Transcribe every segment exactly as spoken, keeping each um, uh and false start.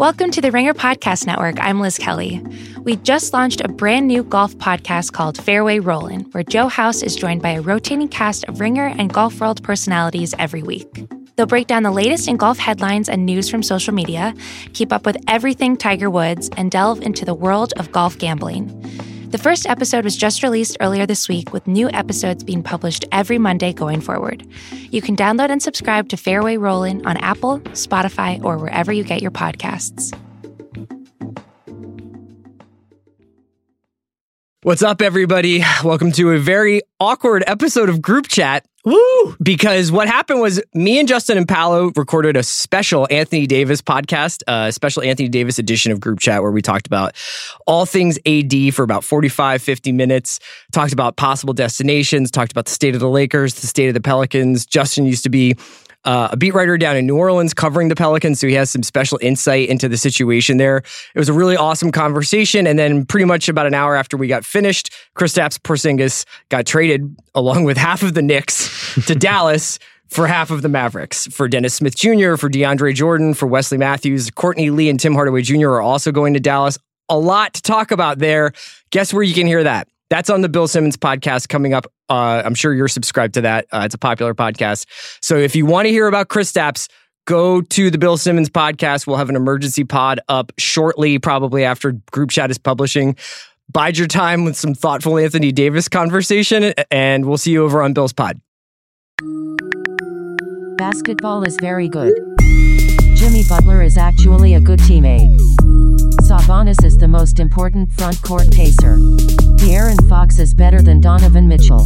Welcome to the Ringer Podcast Network. I'm Liz Kelly. We just launched a brand new golf podcast called Fairway Rollin', where Joe House is joined by a rotating cast of Ringer and Golf World personalities every week. They'll break down the latest in golf headlines and news from social media, keep up with everything Tiger Woods, and delve into the world of golf gambling. The first episode was just released earlier this week, with new episodes being published every Monday going forward. You can download and subscribe to Fairway Rollin' on Apple, Spotify, or wherever you get your podcasts. What's up, everybody? Welcome to a very awkward episode of Group Chat. Woo! Because what happened was me and Justin and Paolo recorded a special Anthony Davis podcast, a special Anthony Davis edition of Group Chat, where we talked about all things A D for about forty-five, fifty minutes, talked about possible destinations, talked about the state of the Lakers, the state of the Pelicans. Justin used to be Uh, a beat writer down in New Orleans covering the Pelicans, so he has some special insight into the situation there. It was a really awesome conversation, and then pretty much about an hour after we got finished, Kristaps Porzingis got traded along with half of the Knicks to Dallas for half of the Mavericks. For Dennis Smith Junior, for DeAndre Jordan, for Wesley Matthews, Courtney Lee and Tim Hardaway Junior are also going to Dallas. A lot to talk about there. Guess where you can hear that? That's on the Bill Simmons podcast coming up. Uh, I'm sure you're subscribed to that. Uh, it's a popular podcast. So if you want to hear about Kristaps, go to the Bill Simmons podcast. We'll have an emergency pod up shortly, probably after Group Chat is publishing. Bide your time with some thoughtful Anthony Davis conversation, and we'll see you over on Bill's pod. Basketball is very good. Jimmy Butler is actually a good teammate. Sabonis is the most important front court pacer. De'Aaron Fox is better than Donovan Mitchell.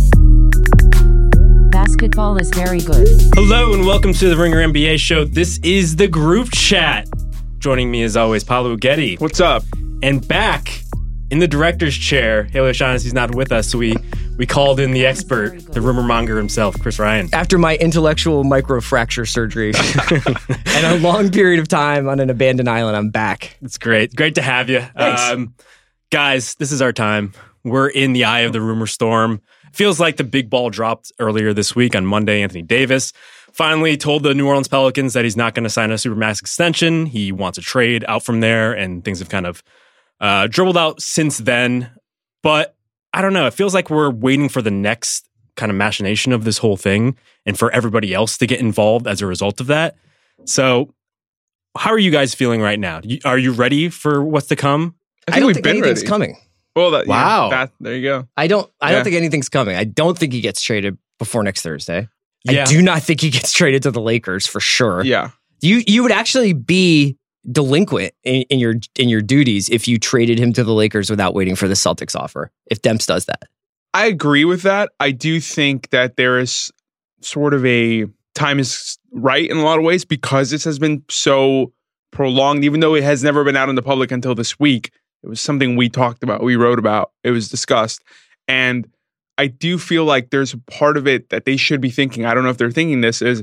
Basketball is very good. Hello and welcome to the Ringer N B A show. This is the Group Chat. Joining me as always, Paolo Uggetti. What's up? And back in the director's chair, Haley O'Shaughnessy's not with us, so we, we called in the expert, the rumor monger himself, Chris Ryan. After my intellectual microfracture surgery and a long period of time on an abandoned island, I'm back. It's great. Great to have you. Thanks. Um, guys, this is our time. We're in the eye of the rumor storm. Feels like the big ball dropped earlier this week on Monday. Anthony Davis finally told the New Orleans Pelicans that he's not going to sign a Supermax extension. He wants a trade out from there, and things have kind of uh, dribbled out since then. But I don't know. It feels like we're waiting for the next kind of machination of this whole thing and for everybody else to get involved as a result of that. So how are you guys feeling right now? Are you ready for what's to come? I, think I don't we've think been anything's ready. coming. Well, that, wow. Yeah, that, there you go. I don't I Yeah. don't think anything's coming. I don't think he gets traded before next Thursday. Yeah. I do not think he gets traded to the Lakers for sure. Yeah. You you would actually be delinquent in, in your in your duties if you traded him to the Lakers without waiting for the Celtics offer, if Demps does that. I agree with that. I do think that there is sort of a time is right in a lot of ways because this has been so prolonged, even though it has never been out in the public until this week. It was something we talked about, we wrote about, it was discussed. And I do feel like there's a part of it that they should be thinking, I don't know if they're thinking this, is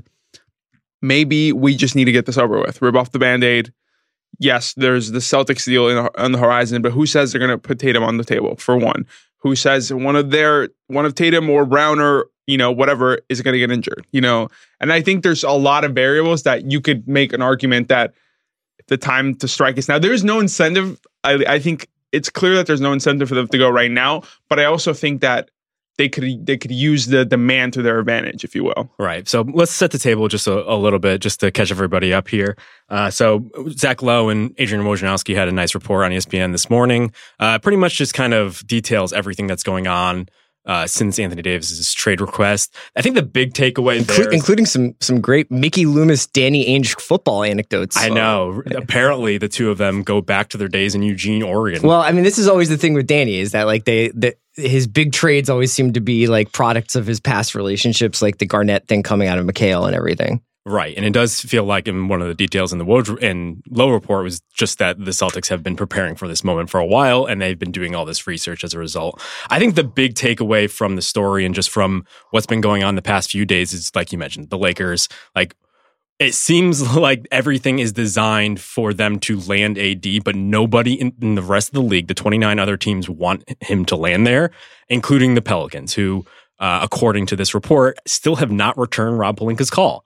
maybe we just need to get this over with. Rip off the Band-Aid. Yes, there's the Celtics deal in, on the horizon, but who says they're going to put Tatum on the table, for one? Who says one of their, one of Tatum or Brown or, you know, whatever is going to get injured, you know? And I think there's a lot of variables that you could make an argument that the time to strike is now. There is no incentive. I, I think it's clear that there's no incentive for them to go right now, but I also think that they could they could use the demand to their advantage, if you will. Right. So let's set the table just a, a little bit, just to catch everybody up here. Uh, so Zach Lowe and Adrian Wojnarowski had a nice report on E S P N this morning. Uh, pretty much just kind of details everything that's going on Uh, since Anthony Davis's trade request. I think the big takeaway Inclu- there, is, including some some great Mickey Loomis, Danny Ainge football anecdotes. I know. Uh, apparently, the two of them go back to their days in Eugene, Oregon. Well, I mean, this is always the thing with Danny is that like they the, his big trades always seem to be like products of his past relationships, like the Garnett thing coming out of McHale and everything. Right. And it does feel like in one of the details in the Woj and Lowe report was just that the Celtics have been preparing for this moment for a while and they've been doing all this research as a result. I think the big takeaway from the story and just from what's been going on the past few days is, like you mentioned, the Lakers. Like, it seems like everything is designed for them to land A D, but nobody in, in the rest of the league, the twenty-nine other teams, want him to land there, including the Pelicans, who, uh, according to this report, still have not returned Rob Pelinka's call.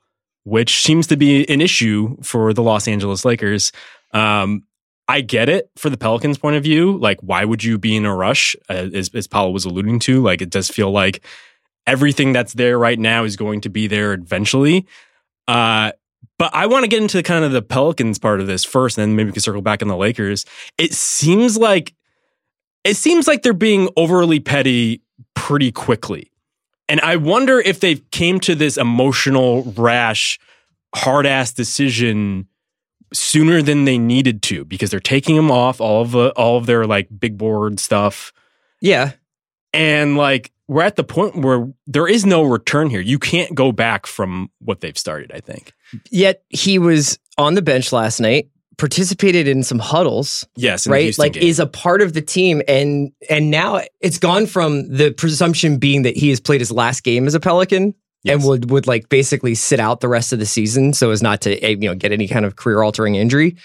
which seems to be an issue for the Los Angeles Lakers. Um, I get it for the Pelicans' point of view. Like, why would you be in a rush, uh, as, as Paolo was alluding to? Like, it does feel like everything that's there right now is going to be there eventually. Uh, but I want to get into kind of the Pelicans part of this first, and then maybe we can circle back on the Lakers. It seems like it seems like they're being overly petty pretty quickly. And I wonder if they came to this emotional, rash, hard-ass decision sooner than they needed to, because they're taking them off all of the, all of their like big board stuff. Yeah. And like, we're at the point where there is no return here. You can't go back from what they've started, I think. Yet he was on the bench last night, participated in some huddles. Yes, in the right? Houston Like game. is a part of the team. And and now it's gone from the presumption being that he has played his last game as a Pelican. Yes. And would would like basically sit out the rest of the season so as not to you know get any kind of career altering injury.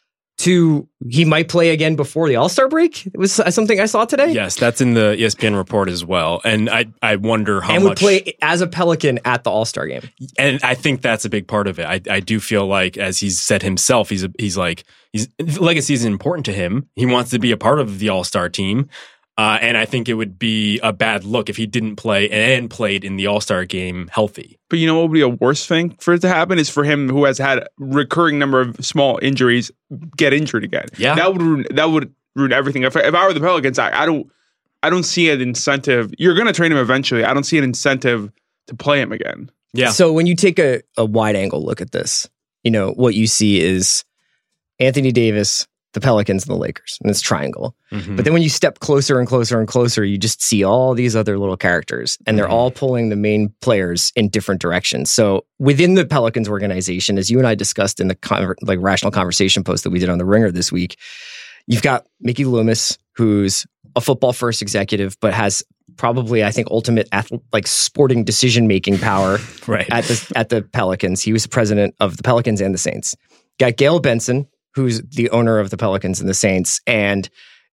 To he might play again before the All-Star break. It was something I saw today. Yes, that's in the E S P N report as well. And I I wonder how and much would play as a Pelican at the All-Star game. And I think that's a big part of it. I I do feel like, as he's said himself, he's a, he's like he's legacy is important to him. He wants to be a part of the All-Star team. Uh, and I think it would be a bad look if he didn't play and played in the All-Star game healthy. But you know what would be a worse thing for it to happen is for him, who has had a recurring number of small injuries, get injured again. Yeah, that would ruin, that would ruin everything. If, if I were the Pelicans, I, I don't I don't see an incentive. You're going to trade him eventually. I don't see an incentive to play him again. Yeah. So when you take a, a wide angle look at this, you know what you see is Anthony Davis, the Pelicans, and the Lakers in this triangle. Mm-hmm. But then when you step closer and closer and closer, you just see all these other little characters, and they're Mm-hmm. all pulling the main players in different directions. So within the Pelicans organization, as you and I discussed in the con- like rational conversation post that we did on the Ringer this week, you've got Mickey Loomis, who's a football first executive, but has probably, I think, ultimate ath- like sporting decision making power right. at the at the Pelicans. He was the president of the Pelicans and the Saints. Got Gail Benson, who's the owner of the Pelicans and the Saints, and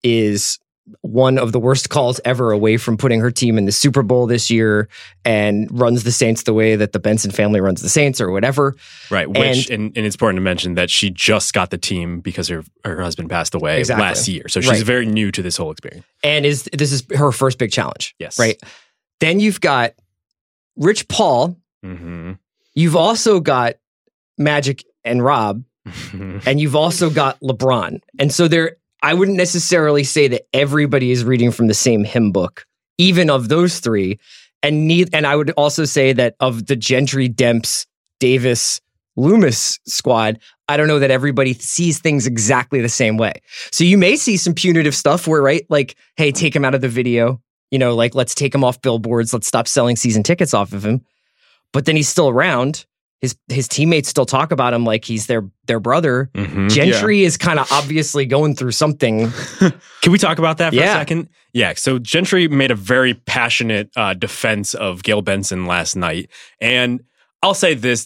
is one of the worst calls ever away from putting her team in the Super Bowl this year, and runs the Saints the way that the Benson family runs the Saints or whatever. Right. Which, and, and, and it's important to mention that she just got the team because her, her husband passed away Exactly. last year. So she's Right. very new to this whole experience. And is this is her first big challenge. Yes. Right. Then you've got Rich Paul. Mm-hmm. You've also got Magic and Rob. And you've also got LeBron. And so there, I wouldn't necessarily say that everybody is reading from the same hymn book, even of those three. And need, and I would also say that of the Gentry, Demps, Davis, Loomis squad, I don't know that everybody sees things exactly the same way. So you may see some punitive stuff where, right, like, hey, take him out of the video. You know, like, let's take him off billboards. Let's stop selling season tickets off of him. But then he's still around. His his teammates still talk about him like he's their their brother. Mm-hmm. Gentry yeah. is kind of obviously going through something. Can we talk about that for yeah. a second? Yeah. So Gentry made a very passionate uh, defense of Gail Benson last night. And I'll say this.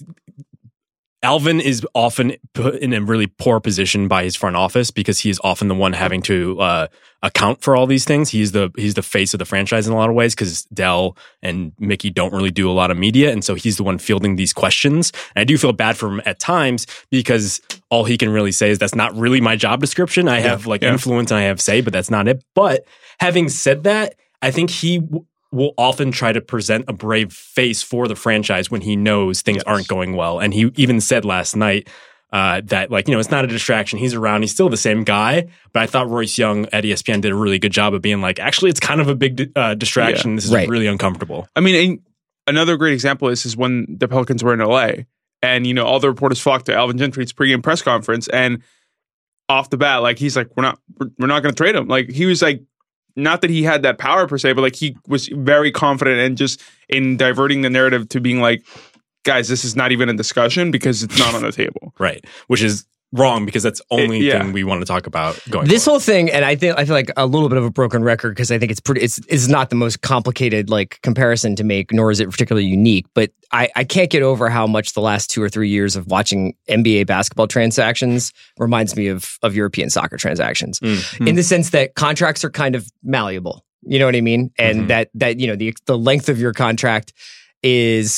Alvin is often put in a really poor position by his front office because he is often the one having to uh, account for all these things. He's the he's the face of the franchise in a lot of ways because Dell and Mickey don't really do a lot of media, and so he's the one fielding these questions. And I do feel bad for him at times because all he can really say is that's not really my job description. I have yeah, like yeah. influence and I have say, but that's not it. But having said that, I think he w- will often try to present a brave face for the franchise when he knows things yes. aren't going well. And he even said last night uh, that, like, you know, it's not a distraction. He's around. He's still the same guy. But I thought Royce Young at E S P N did a really good job of being like, actually, it's kind of a big uh, distraction. Yeah. This is right. really uncomfortable. I mean, another great example is, is when the Pelicans were in L A and, you know, all the reporters flocked to Alvin Gentry's pregame press conference. And off the bat, like, he's like, we're not, we're, we're not going to trade him. Like, he was like, not that he had that power per se, but like he was very confident and just in diverting the narrative to being like, guys, this is not even a discussion because it's not on the table. Right. Which is wrong because that's the only it, yeah. thing we want to talk about going this forward. Whole thing. And I think I feel like a little bit of a broken record because I think it's pretty, it's, it's not the most complicated like comparison to make, nor is it particularly unique, but I, I can't get over how much the last two or three years of watching N B A basketball transactions reminds me of, of European soccer transactions mm-hmm. in the sense that contracts are kind of malleable. You know what I mean? And mm-hmm. that, that, you know, the, the length of your contract is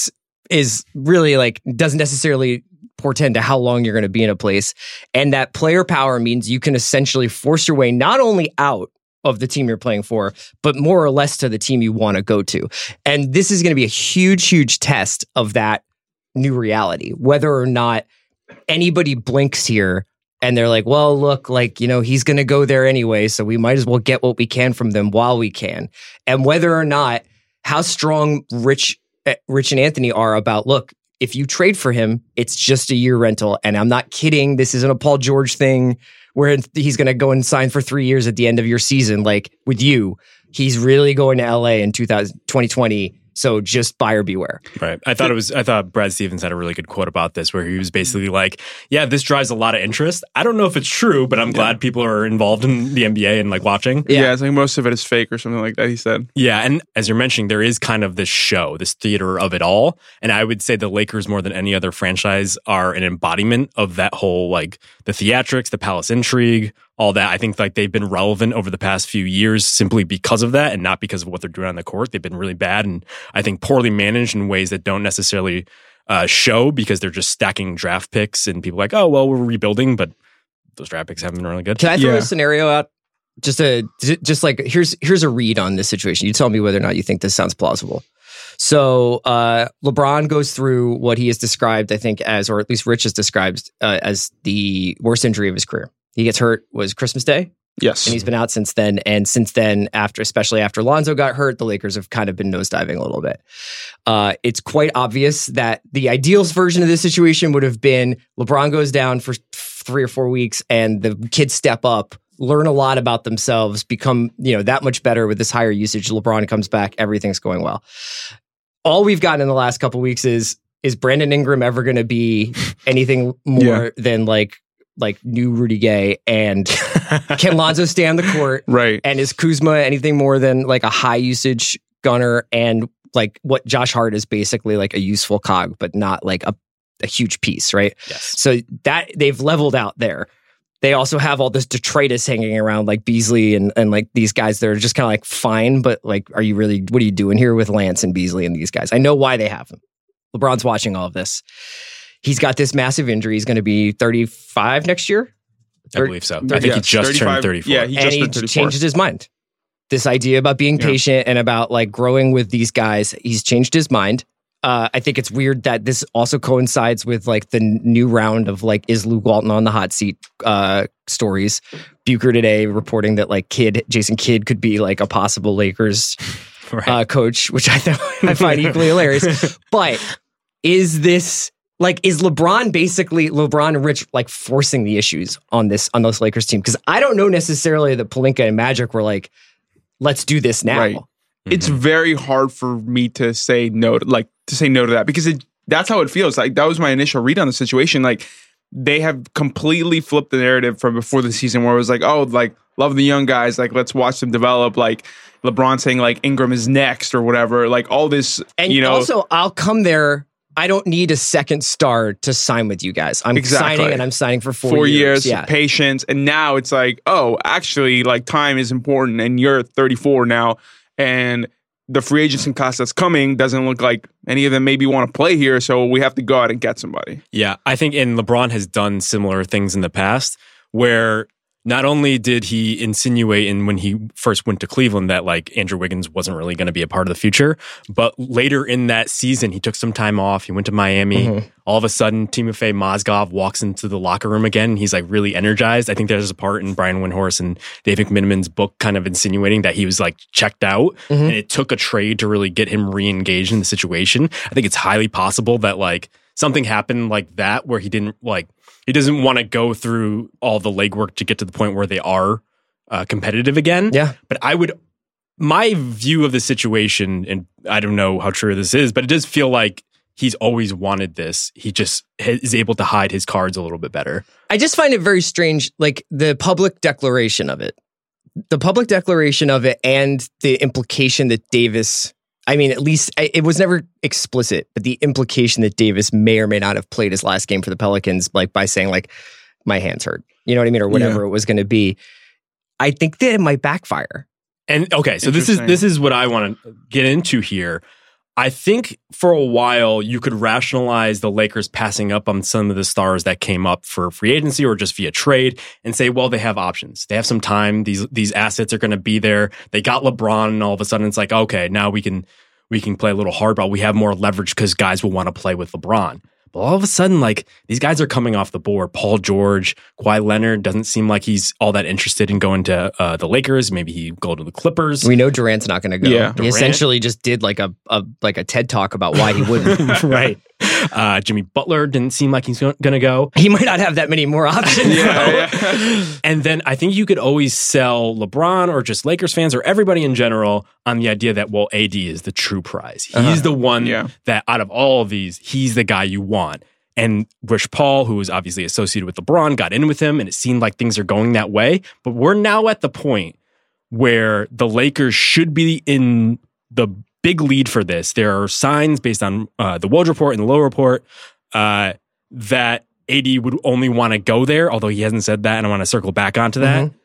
is really like doesn't necessarily portend to how long you're going to be in a place. And that player power means you can essentially force your way not only out of the team you're playing for, but more or less to the team you want to go to. And this is going to be a huge, huge test of that new reality, whether or not anybody blinks here and they're like, well, look, like, you know, he's going to go there anyway, so we might as well get what we can from them while we can. And whether or not how strong Rich, Rich and Anthony are about, look, if you trade for him, it's just a year rental. And I'm not kidding. This isn't a Paul George thing where he's going to go and sign for three years at the end of your season. Like with you, he's really going to L A in twenty twenty. So just buyer beware. Right. I thought it was, I thought Brad Stevens had a really good quote about this where he was basically like, yeah, this drives a lot of interest. I don't know if it's true, but I'm yeah. glad people are involved in the N B A and like watching. Yeah. yeah, it's like most of it is fake or something like that, he said. Yeah. And as you're mentioning, there is kind of this show, this theater of it all. And I would say the Lakers, more than any other franchise, are an embodiment of that whole, like the theatrics, the palace intrigue, all that. I think like they've been relevant over the past few years simply because of that and not because of what they're doing on the court. They've been really bad and I think poorly managed in ways that don't necessarily uh, show because they're just stacking draft picks and people are like, oh, well, we're rebuilding, but those draft picks haven't been really good. Can I throw yeah. a scenario out? Just a, just like, here's, here's a read on this situation. You tell me whether or not you think this sounds plausible. So uh, LeBron goes through what he has described, I think, as, or at least Rich has described uh, as the worst injury of his career. He gets hurt was Christmas Day. Yes. And he's been out since then. And since then, after, especially after Lonzo got hurt, the Lakers have kind of been nosediving a little bit. Uh, it's quite obvious that the ideal version of this situation would have been LeBron goes down for three or four weeks and the kids step up, learn a lot about themselves, become, you know, that much better with this higher usage. LeBron comes back, everything's going well. All we've gotten in the last couple of weeks is, is Brandon Ingram ever going to be anything more yeah. than like, like new Rudy Gay, and can Lonzo stay on the court? Right. And is Kuzma anything more than like a high usage gunner and like what Josh Hart is basically like a useful cog, but not like a, a huge piece, right? Yes. So that they've leveled out there. They also have all this detritus hanging around like Beasley and, and like these guys that are just kind of like fine, but like, are you really, what are you doing here with Lance and Beasley and these guys? I know why they have them. LeBron's watching all of this. He's got this massive injury. He's going to be thirty-five next year. I believe so. I think yes, he just turned thirty-four. Yeah, he just and he turned thirty-four. Changed his mind. This idea about being yeah. patient and about like growing with these guys, he's changed his mind. Uh, I think it's weird that this also coincides with like the new round of like, is Luke Walton on the hot seat uh, stories. Bucher today reporting that like Kidd, Jason Kidd could be like a possible Lakers right. uh, coach, which I, th- I find equally hilarious. But is this... Like, is LeBron basically, LeBron and Rich, like, forcing the issues on this, on this Lakers team? Because I don't know necessarily that Pelinka and Magic were like, let's do this now. Right. Mm-hmm. It's very hard for me to say no, to, like, to say no to that because it, that's how it feels. Like, that was my initial read on the situation. Like, they have completely flipped the narrative from before the season where it was like, oh, like, love the young guys. Like, let's watch them develop. Like, LeBron saying, like, Ingram is next or whatever. Like, all this, and you know. Also, I'll come there. I don't need a second star to sign with you guys. I'm exactly. signing and I'm signing for four, four years. years yeah. patience. And now it's like, oh, actually, like time is important and you're thirty-four now. And the free agency class that's coming doesn't look like any of them maybe want to play here. So we have to go out and get somebody. Yeah, I think, and LeBron has done similar things in the past where not only did he insinuate in when he first went to Cleveland that like Andrew Wiggins wasn't really going to be a part of the future, but later in that season, he took some time off. He went to Miami. Mm-hmm. All of a sudden, Timofey Mozgov walks into the locker room again. He's like really energized. I think there's a part in Brian Windhorst and Dave McMiniman's book kind of insinuating that he was like checked out mm-hmm. and it took a trade to really get him re-engaged in the situation. I think it's highly possible that like something happened like that where he didn't like, he doesn't want to go through all the legwork to get to the point where they are uh, competitive again. Yeah. But I would, my view of the situation, and I don't know how true this is, but it does feel like he's always wanted this. He just is able to hide his cards a little bit better. I just find it very strange, like the public declaration of it. The public declaration of it and the implication that Davis... I mean, at least it was never explicit, but the implication that Davis may or may not have played his last game for the Pelicans, like by saying like, my hands hurt, you know what I mean? Or whatever yeah. it was going to be. I think that it might backfire. And okay, so this is, this is what I want to get into here. I think for a while you could rationalize the Lakers passing up on some of the stars that came up for free agency or just via trade and say, well, they have options. They have some time. These these assets are going to be there. They got LeBron, and all of a sudden it's like, okay, now we can we can play a little hardball. We have more leverage because guys will want to play with LeBron. But all of a sudden, like, these guys are coming off the board. Paul George, Kawhi Leonard doesn't seem like he's all that interested in going to uh, the Lakers. Maybe he go to the Clippers. We know Durant's not going to go. Yeah. He Durant. essentially just did like a, a like a TED talk about why he wouldn't. Right. Uh, Jimmy Butler didn't seem like he's going to go. He might not have that many more options. Yeah, yeah. And then I think you could always sell LeBron or just Lakers fans or everybody in general on the idea that, well, A D is the true prize. He's Uh-huh. the one Yeah. that out of all of these, he's the guy you want. And Rich Paul, who was obviously associated with LeBron, got in with him, and it seemed like things are going that way. But we're now at the point where the Lakers should be in the big lead for this. There are signs based on uh, the Woj report and the Low report uh, that A D would only want to go there, although he hasn't said that, and I want to circle back onto that. Mhm.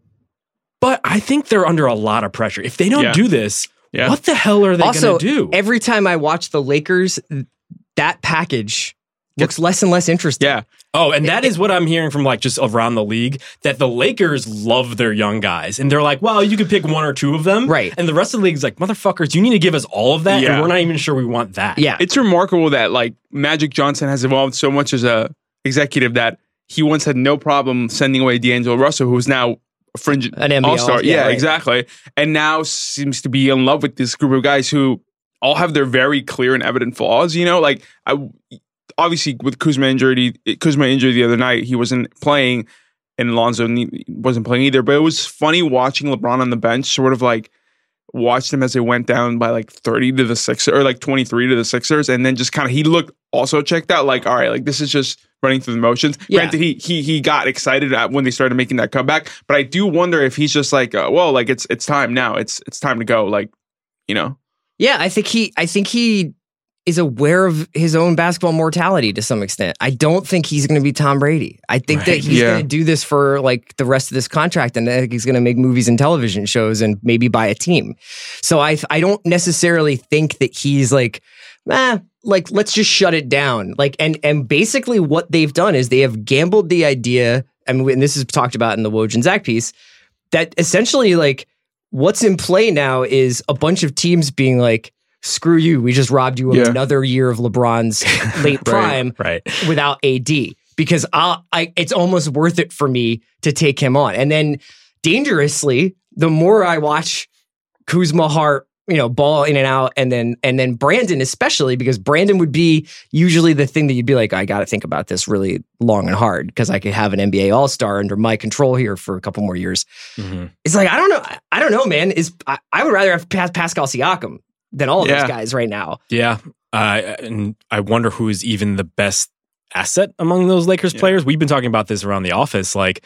But I think they're under a lot of pressure. If they don't Yeah. do this, Yeah. what the hell are they going Also, to do? every time I watch the Lakers, that package looks less and less interesting. Yeah. Oh, and that is what I'm hearing from like just around the league, that the Lakers love their young guys. And they're like, well, you could pick one or two of them. Right. And the rest of the league's like, motherfuckers, you need to give us all of that. Yeah. And we're not even sure we want that. Yeah. It's remarkable that like Magic Johnson has evolved so much as a executive that he once had no problem sending away D'Angelo Russell, who's now a fringe An N B A all-star. all- yeah, Yeah, right. exactly. And now seems to be in love with this group of guys who all have their very clear and evident flaws. You know, like I obviously with Kuzma injury, Kuzma injury the other night, he wasn't playing, and Lonzo ne- wasn't playing either. But it was funny watching LeBron on the bench, sort of like watch them as they went down by like thirty to the Sixers, or like twenty-three to the Sixers, and then just kind of he looked also checked out, like, all right, like this is just running through the motions. Yeah. Granted, he he he got excited at when they started making that comeback, but I do wonder if he's just like, uh, well, like it's it's time now, it's it's time to go, like, you know. Yeah, I think he I think he is aware of his own basketball mortality to some extent. I don't think he's going to be Tom Brady. I think that Right. he's Yeah. going to do this for like the rest of this contract, and I think he's going to make movies and television shows and maybe buy a team. So I I don't necessarily think that he's like, eh, like let's just shut it down. Like and and basically what they've done is they have gambled the idea, and, and this is talked about in the Woj and Zach piece, that essentially like what's in play now is a bunch of teams being like, screw you, we just robbed you of Yeah. another year of LeBron's late prime Right. without A D, because I'll, I, it's almost worth it for me to take him on. And then dangerously, the more I watch Kuzma, Hart, you know, ball in and out, and then and then Brandon, especially because Brandon would be usually the thing that you'd be like, I got to think about this really long and hard because I could have an N B A All-Star under my control here for a couple more years. Mhm. It's like, I don't know, I don't know, man. Is I, I would rather have Pas- Pascal Siakam than all of Yeah. those guys right now. Yeah. Uh, and I wonder who is even the best asset among those Lakers Yeah. players. We've been talking about this around the office. Like,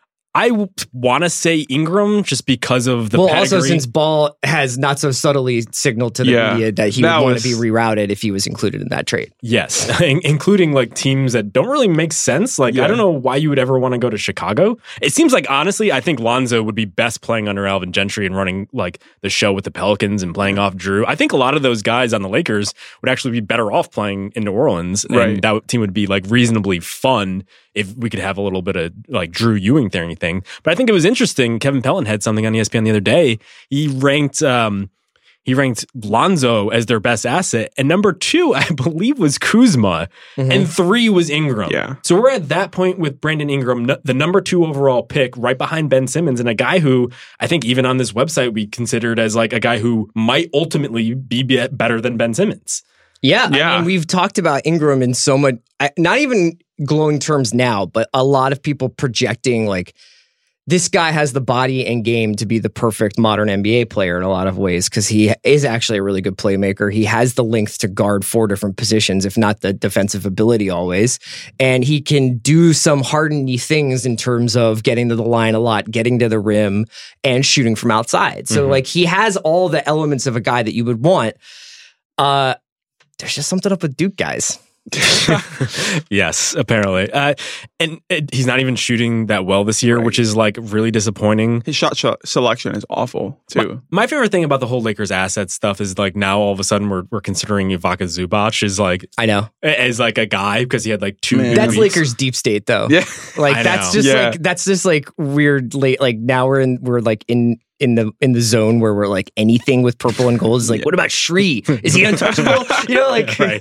I w- want to say Ingram just because of the well, pedigree. also since Ball has not so subtly signaled to the Yeah. media that he That would want was- to be rerouted if he was included in that trade. Yes, in- including like teams that don't really make sense. Like, Yeah. I don't know why you would ever want to go to Chicago. It seems like, honestly, I think Lonzo would be best playing under Alvin Gentry and running like the show with the Pelicans and playing off Drew. I think a lot of those guys on the Lakers would actually be better off playing in New Orleans. And Right. that team would be like reasonably fun if we could have a little bit of like Drew Ewing there or anything. But I think it was interesting. Kevin Pelton had something on E S P N the other day. He ranked, um, He ranked Lonzo as their best asset. And number two, I believe, was Kuzma. Mhm. And three was Ingram. Yeah. So we're at that point with Brandon Ingram, n- the number two overall pick, right behind Ben Simmons, and a guy who I think even on this website we considered as like a guy who might ultimately be be- better than Ben Simmons. Yeah, Yeah. I mean, we've talked about Ingram in so much, I- not even glowing terms now, but a lot of people projecting like this guy has the body and game to be the perfect modern N B A player in a lot of ways because he is actually a really good playmaker. He has the length to guard four different positions, if not the defensive ability always. And he can do some hardened things in terms of getting to the line a lot, getting to the rim, and shooting from outside. So Mhm. like he has all the elements of a guy that you would want. Uh, there's just something up with Duke guys. Yes, apparently. Uh, and it, he's not even shooting that well this year, Right. which is like really disappointing. His shot sh- selection is awful too. My, my favorite thing about the whole Lakers asset stuff is like now all of a sudden we're we're considering Ivica Zubac is like I know. as like a guy because he had like two. Man. good That's weeks. Lakers deep state though. Yeah. Like I that's know. just Yeah. like that's just like weird late like now we're in we're like in in the in the zone where we're like anything with purple and gold is like, what about Shree? Is he untouchable? You know, like right.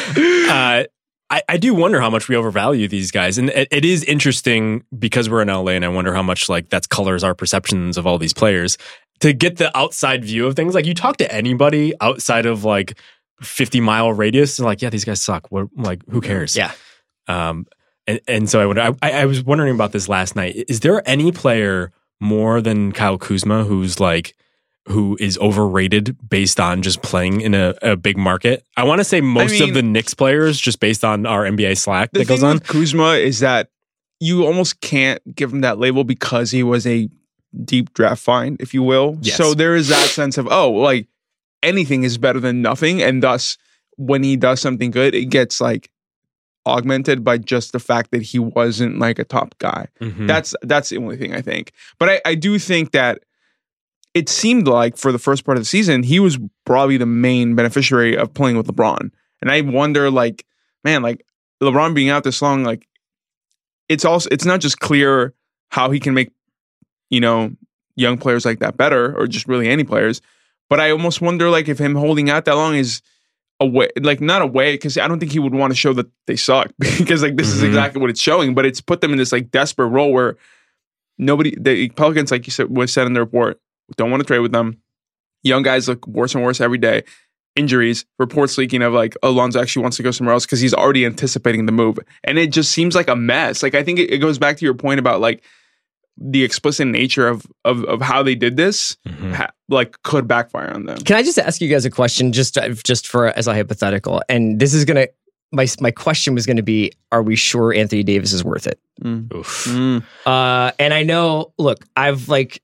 Uh, I, I do wonder how much we overvalue these guys. And it, it is interesting because we're in L A and I wonder how much like that colors our perceptions of all these players. To get the outside view of things, like you talk to anybody outside of like fifty mile radius and like, yeah, these guys suck. What, like, who cares? Yeah. Um, and, and so I wonder, I, I was wondering about this last night. Is there any player more than Kyle Kuzma who's like, who is overrated based on just playing in a, a big market? I want to say most I mean, of the Knicks players just based on our N B A Slack The that thing goes on. with Kuzma is that you almost can't give him that label because he was a deep draft find, if you will. Yes. So there is that sense of, oh, like anything is better than nothing. And thus, when he does something good, it gets like augmented by just the fact that he wasn't like a top guy. Mhm. That's that's the only thing I think. But I, I do think that it seemed like for the first part of the season, he was probably the main beneficiary of playing with LeBron. And I wonder, like, man, like LeBron being out this long, like it's also it's not just clear how he can make, you know, young players like that better, or just really any players. But I almost wonder, like, if him holding out that long is a way, like not a way, because I don't think he would want to show that they suck, because like this is Mhm. exactly what it's showing. But it's put them in this like desperate role where nobody, the Pelicans, like you said, was said in the report, don't want to trade with them. Young guys look worse and worse every day. Injuries, reports leaking of like Alonzo actually wants to go somewhere else because he's already anticipating the move. And it just seems like a mess. Like I think it, it goes back to your point about like the explicit nature of of, of how they did this, Mhm. ha- like could backfire on them. Can I just ask you guys a question, just just for as a hypothetical? And this is gonna my my question was gonna be: are we sure Anthony Davis is worth it? Oof. Mm. Uh, and I know, look, I've like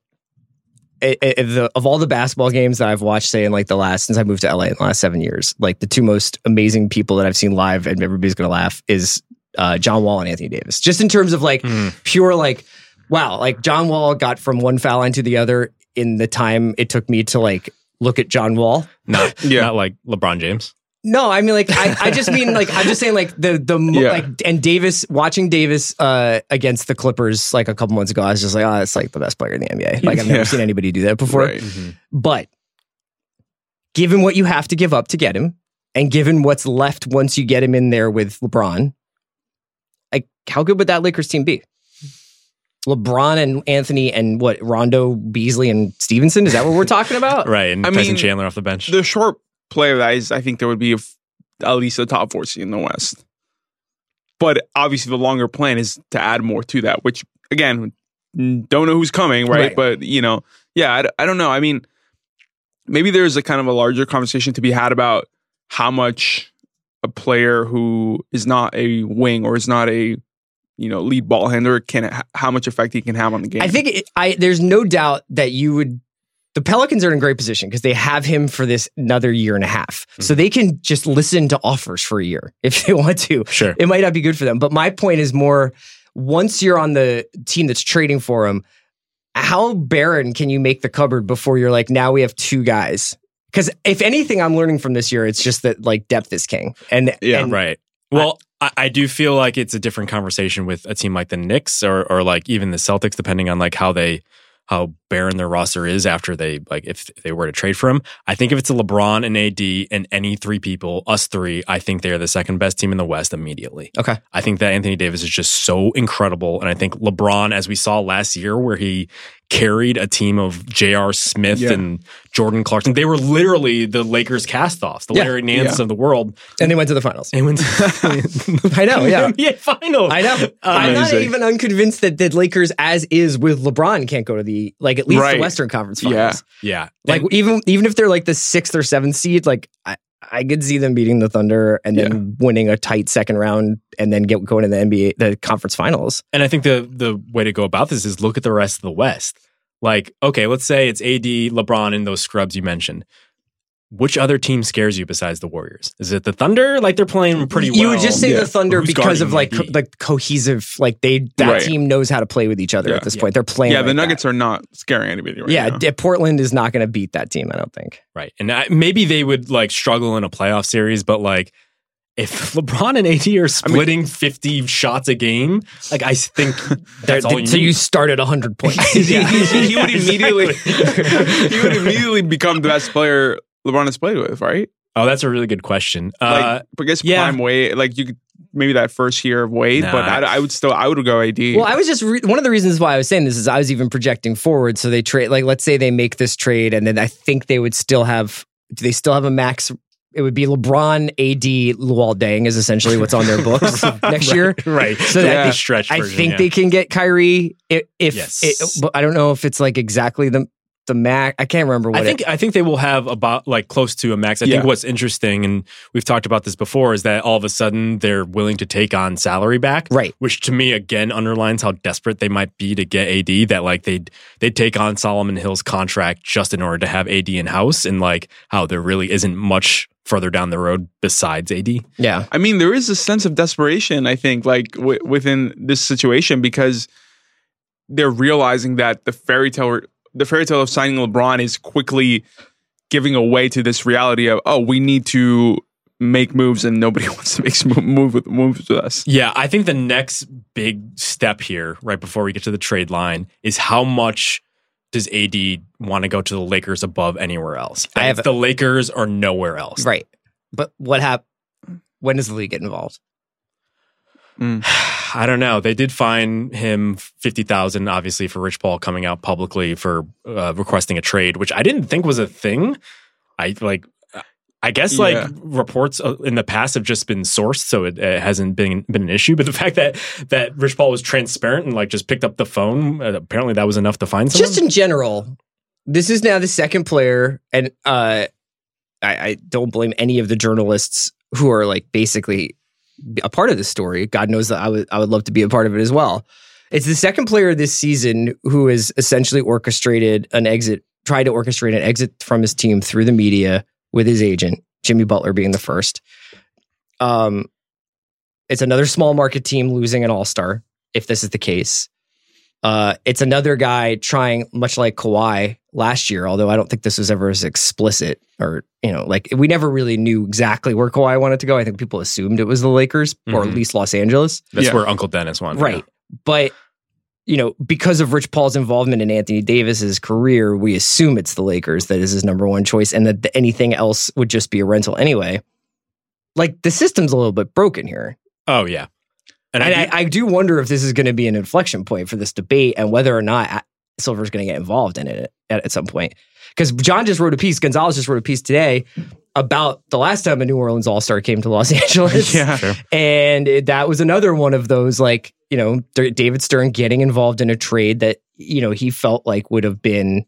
a, a, the, of all the basketball games that I've watched, say in like the last since I moved to L A in the last seven years, like the two most amazing people that I've seen live, and everybody's gonna laugh, is uh, John Wall and Anthony Davis. Just in terms of like Mm. pure like. Wow, like John Wall got from one foul line to the other in the time it took me to like look at John Wall. Not, Yeah. not like LeBron James. No, I mean like I, I just mean like I'm just saying like the the mo- Yeah. like and Davis watching Davis uh, against the Clippers like a couple months ago, I was just like, oh, that's like the best player in the N B A. Like I've never Yeah. seen anybody do that before. Right. But given what you have to give up to get him, and given what's left once you get him in there with LeBron, like how good would that Lakers team be? LeBron and Anthony and what Rondo, Beasley, and Stevenson? Is that what we're talking about? Right. And I Tyson mean, Chandler off the bench. The short play of that is I think there would be a f- at least a top four seed in the West. But obviously the longer plan is to add more to that, which again, don't know who's coming, right? Right. But, you know, yeah, I, d- I don't know. I mean, maybe there's a kind of a larger conversation to be had about how much a player who is not a wing or is not a, you know, lead ball handler can, h- how much effect he can have on the game. I think it, I there's no doubt that you would. The Pelicans are in a great position because they have him for this another year and a half, so they can just listen to offers for a year if they want to. Sure. It might not be good for them, but my point is more: once you're on the team that's trading for him, how barren can you make the cupboard before you're like, now we have two guys? Because if anything, I'm learning from this year, it's just that like depth is king, and Yeah. and Right. Well, I, I do feel like it's a different conversation with a team like the Knicks or or like even the Celtics, depending on like how they how barren their roster is after they like if they were to trade for him. I think if it's a LeBron and A D and any three people, us three, I think they're the second best team in the West immediately. Okay. I think that Anthony Davis is just so incredible. And I think LeBron, as we saw last year, where he carried a team of J R. Smith Yeah. and Jordan Clarkson, they were literally the Lakers cast-offs, the Yeah. Larry Nance Yeah. of the world. and they went to the finals. And went I know, yeah. N B A Finals. I know. I'm not Amazing. even unconvinced that the Lakers, as is with LeBron, can't go to the like at least Right. the Western Conference Finals. Yeah. Yeah. Like even even if they're like the sixth or seventh seed, like I, I could see them beating the Thunder and then winning a tight second round and then get going to the N B A the conference finals. And I think the the way to go about this is look at the rest of the West. Like, okay, let's say it's A D, LeBron, and those scrubs you mentioned. which other team scares you besides the Warriors? Is it the Thunder? Like they're playing pretty well. You would just say Yeah. the Thunder Who's because of like guarding co- A D? like cohesive, like they that Right. team knows how to play with each other Yeah. at this Yeah. point. They're playing. Yeah, like the that. Nuggets are not scaring anybody right Yeah, now. D- Portland is not going to beat that team. I don't think. Right. And I, maybe they would like struggle in a playoff series, but like if LeBron and A D are splitting fifty shots a game, like I think that's all you so need. you start at one hundred points. he, he- he would immediately he would immediately become the best player LeBron has played with, right? Oh, that's a really good question. Like, Uh, I guess yeah. prime Wade, like you could maybe that first year of Wade, Nah. but I, I would still I would go A D. Well, I was just re- one of the reasons why I was saying this is I was even projecting forward. So they trade, like, let's say they make this trade, and then I think they would still have. Do they still have a max? It would be LeBron, A D, Luol Deng is essentially what's on their books next year. right. So The that they- stretch I version, think yeah. they can get Kyrie if, if Yes. it, but I don't know if it's like exactly the the max. I can't remember what I think it, I think they will have about like close to a max. I Yeah. think what's interesting, and we've talked about this before, is that all of a sudden they're willing to take on salary back, Right. Which to me again underlines how desperate they might be to get A D. That like they they take on Solomon Hill's contract just in order to have A D in house, and like how there really isn't much further down the road besides A D. yeah. I mean, there is a sense of desperation, I think, like w- within this situation because they're realizing that the fairy tale, the fairy tale of signing LeBron is quickly giving away to this reality of, oh, we need to make moves and nobody wants to make some move with moves with us. Yeah, I think the next big step here, right before we get to the trade line, is how much does A D want to go to the Lakers above anywhere else? I have It's the Lakers or nowhere else. Right. But what happened? When does the league get involved? I don't know. They did fine him fifty thousand dollars, obviously, for Rich Paul coming out publicly for uh, requesting a trade, which I didn't think was a thing. I like. I guess like Yeah. reports in the past have just been sourced, so it, it hasn't been been an issue. But the fact that that Rich Paul was transparent and like just picked up the phone, uh, apparently that was enough to find someone. Just in general, this is now the second player, and uh, I, I don't blame any of the journalists who are like basically a part of this story. God knows that I would I would love to be a part of it as well. It's the second player this season who has essentially orchestrated an exit, tried to orchestrate an exit from his team through the media with his agent, Jimmy Butler being the first. Um, it's another small market team losing an all-star, if this is the case. Uh, it's another guy trying, much like Kawhi last year, although I don't think this was ever as explicit or, you know, like we never really knew exactly where Kawhi wanted to go. I think people assumed it was the Lakers or at Mhm. least Los Angeles. That's Yeah. where Uncle Dennis won. Right. But, you know, because of Rich Paul's involvement in Anthony Davis's career, we assume it's the Lakers that is his number one choice and that anything else would just be a rental anyway. Like the system's a little bit broken here. Oh yeah. And And I, I, do- I do wonder if this is going to be an inflection point for this debate and whether or not Silver's going to get involved in it at, at some point. Because John just wrote a piece, Gonzalez just wrote a piece today about the last time a New Orleans All-Star came to Los Angeles. Yeah. Sure. And it, that was another one of those, like, you know, D- David Stern getting involved in a trade that, you know, he felt like would have been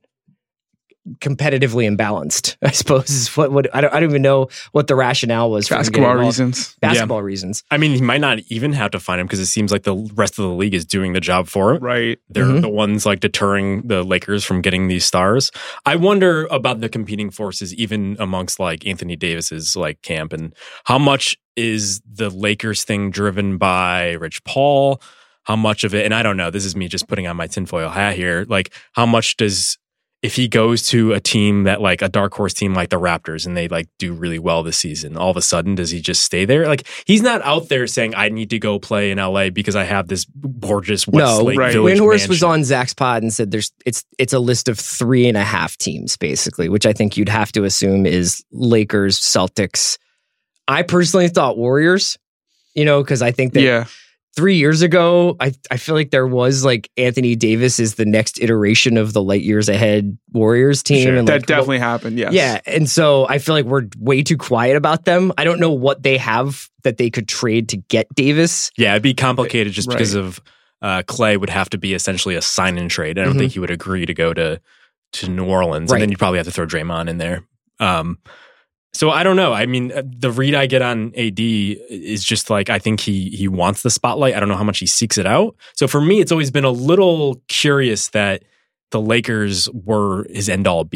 competitively imbalanced, I suppose is what, what I don't I don't even know what the rationale was for him getting Basketball involved. reasons. Basketball reasons. I mean, he might not even have to find him because it seems like the rest of the league is doing the job for him. Right. They're Mhm. the ones like deterring the Lakers from getting these stars. I wonder about the competing forces, even amongst like Anthony Davis's like camp, and how much is the Lakers thing driven by Rich Paul? How much of it, and I don't know, this is me just putting on my tinfoil hat here. Like, how much does, if he goes to a team that like a dark horse team like the Raptors and they like do really well this season, all of a sudden, does he just stay there? Like, he's not out there saying, I need to go play in L A because I have this gorgeous Westlake No, right. Village Windhorse was mansion. on Zach's pod and said there's it's it's a list of three and a half teams basically, which I think you'd have to assume is Lakers, Celtics. I personally thought Warriors, you know, because I think that Yeah. three years ago, I I feel like there was like Anthony Davis is the next iteration of the light years ahead Warriors team, Sure. and That like, definitely happened. Yes. yeah, and so I feel like we're way too quiet about them. I don't know what they have that they could trade to get Davis. Yeah, it'd be complicated just Right. because of uh, Clay would have to be essentially a sign and trade. I don't Mhm. think he would agree to go to to New Orleans, Right. and then you'd probably have to throw Draymond in there. Um, so I don't know. I mean, uh, the read I get on A D is just like I think he he wants the spotlight. I don't know how much he seeks it out. So for me, it's always been a little curious that the Lakers were his end all be all.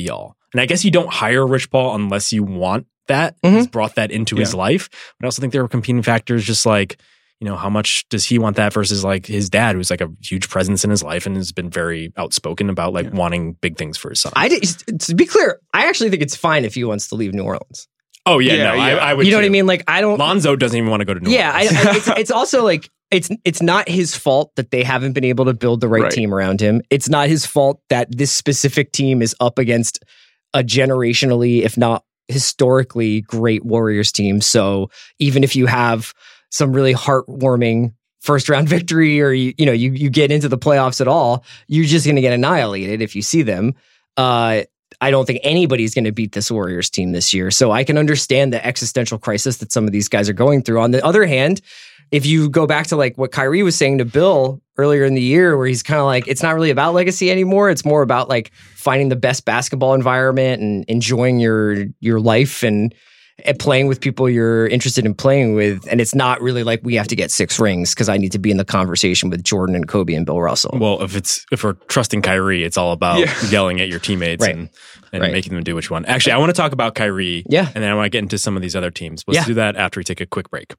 And I guess you don't hire Rich Paul unless you want that. Mm-hmm. He's brought that into yeah. his life. But I also think there were competing factors, just like, you know, how much does he want that versus like his dad, who's like a huge presence in his life and has been very outspoken about like yeah. wanting big things for his son. I did, to be clear, I actually think it's fine if he wants to leave New Orleans. Oh yeah, yeah no, yeah. I, I would. You know too. what I mean? Like I don't. Lonzo doesn't even want to go to New yeah, Orleans. Yeah, it's, it's also like it's it's not his fault that they haven't been able to build the right, right team around him. It's not his fault that this specific team is up against a generationally, if not historically, great Warriors team. So even if you have some really heartwarming first round victory, or you you know you you get into the playoffs at all, you're just going to get annihilated if you see them. Uh, I don't think anybody's going to beat this Warriors team this year. So I can understand the existential crisis that some of these guys are going through. On the other hand, if you go back to like what Kyrie was saying to Bill earlier in the year, where he's kind of like, it's not really about legacy anymore. It's more about like finding the best basketball environment and enjoying your your life and, and playing with people you're interested in playing with. And it's not really like we have to get six rings because I need to be in the conversation with Jordan and Kobe and Bill Russell. Well, if it's if we're trusting Kyrie, it's all about yeah. yelling at your teammates right. and, and right. making them do what you want. Actually, I want to talk about Kyrie. Yeah. And then I want to get into some of these other teams. Let's yeah. do that after we take a quick break.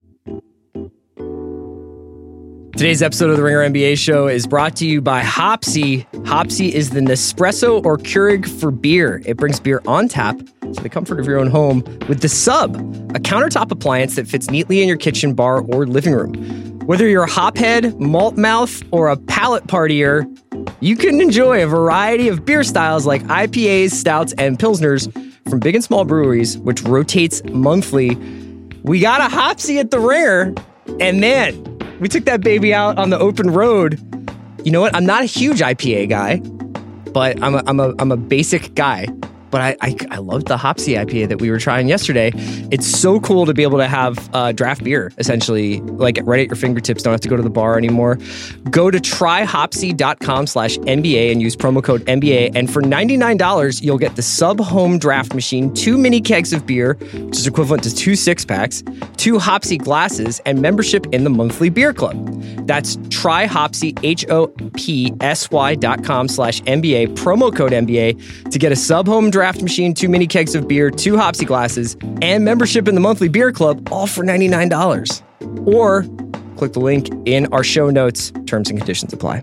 Today's episode of the Ringer N B A Show is brought to you by Hopsy. Hopsy is the Nespresso or Keurig for beer. It brings beer on tap to the comfort of your own home with the Sub, a countertop appliance that fits neatly in your kitchen, bar, or living room. Whether you're a hophead, malt mouth, or a palate partier, you can enjoy a variety of beer styles like I P As, stouts, and pilsners from big and small breweries, which rotates monthly. We got a Hopsy at the Ringer, and man, we took that baby out on the open road. You know what? I'm not a huge I P A guy, but I'm a, I'm a, I'm a basic guy. But I, I I loved the Hopsy I P A that we were trying yesterday. It's so cool to be able to have uh, draft beer, essentially, like right at your fingertips. Don't have to go to the bar anymore. Go to tryhopsy.com slash NBA and use promo code N B A. And for ninety-nine dollars, you'll get the Sub Home Draft Machine, two mini kegs of beer, which is equivalent to two six-packs, two Hopsy glasses, and membership in the monthly beer club. That's tryhopsy, H O P S Y dot com slash N B A, promo code N B A, to get a Sub Home Draft Machine, two mini kegs of beer, two Hopsy glasses, and membership in the monthly beer club, all for ninety-nine dollars. Or click the link in our show notes. Terms and conditions apply.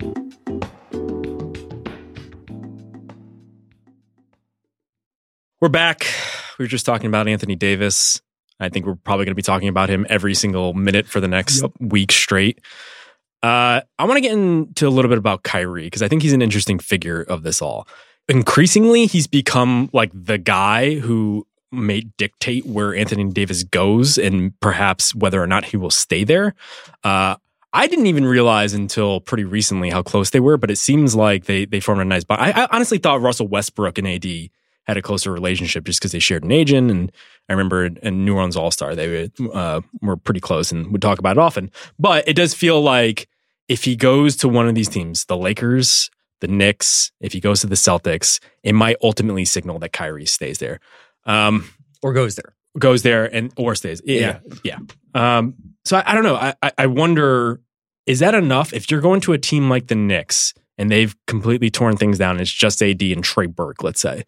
We're back. We were just talking about Anthony Davis. I think we're probably going to be talking about him every single minute for the next yep. week straight. Uh, I want to get into a little bit about Kyrie because I think he's an interesting figure of this all. Increasingly, he's become like the guy who may dictate where Anthony Davis goes and perhaps whether or not he will stay there. Uh, I didn't even realize until pretty recently how close they were, but it seems like they they formed a nice bond. I, I honestly thought Russell Westbrook and A D had a closer relationship just because they shared an agent. And I remember in New Orleans All-Star, they uh, were pretty close and would talk about it often. But it does feel like if he goes to one of these teams, the Lakers, the Knicks, if he goes to the Celtics, it might ultimately signal that Kyrie stays there. Um, or goes there. Goes there and or stays. Yeah. Yeah. yeah. Um, so I, I don't know. I, I wonder, is that enough? If you're going to a team like the Knicks and they've completely torn things down, it's just A D and Trey Burke, let's say.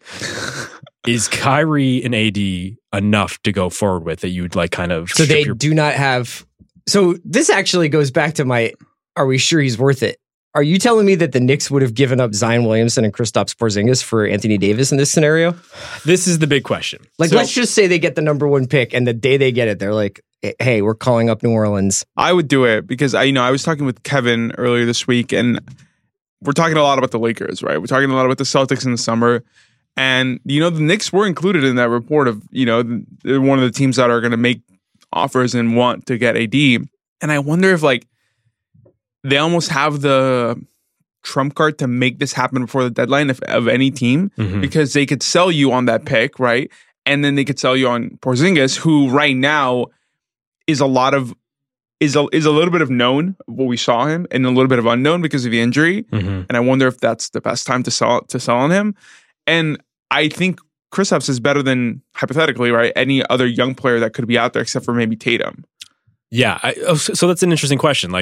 Is Kyrie and A D enough to go forward with that you'd like kind of... So they your- do not have... So this actually goes back to my, are we sure he's worth it? Are you telling me that the Knicks would have given up Zion Williamson and Kristaps Porzingis for Anthony Davis in this scenario? This is the big question. Like, so, let's just say they get the number one pick, and the day they get it, they're like, hey, we're calling up New Orleans. I would do it because I, you know, I was talking with Kevin earlier this week, and we're talking a lot about the Lakers, right? We're talking a lot about the Celtics in the summer. And, you know, the Knicks were included in that report of, you know, they're one of the teams that are going to make offers and want to get A D. And I wonder if, like, they almost have the trump card to make this happen before the deadline of, of any team, mm-hmm. because they could sell you on that pick, right? And then they could sell you on Porzingis, who right now is a lot of is a is a little bit of known what we saw him and a little bit of unknown because of the injury. Mm-hmm. And I wonder if that's the best time to sell to sell on him. And I think Kristaps is better than, hypothetically, right, any other young player that could be out there except for maybe Tatum. Yeah. I, so that's an interesting question. Like,